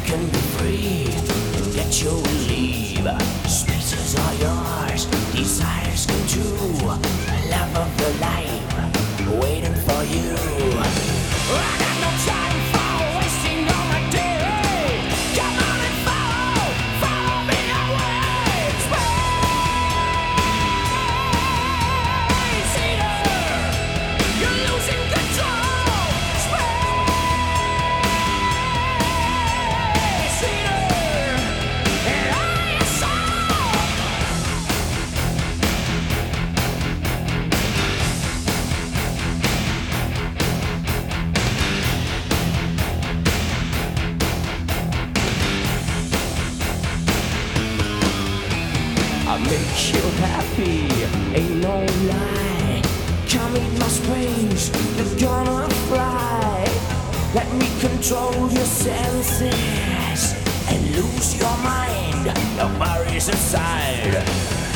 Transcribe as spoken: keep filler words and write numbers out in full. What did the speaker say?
can be free and get your leave. Spaces are yours, desires come true. Love of the life waiting for you. I got no time for wasting all my day. Come on and follow, follow me away. Space Eater, you're losing control. Space Eater, and I saw. I make you happy, ain't no lie. Come eat my brains, you're gonna fly. Let me control your senses and lose your mind. No worries aside.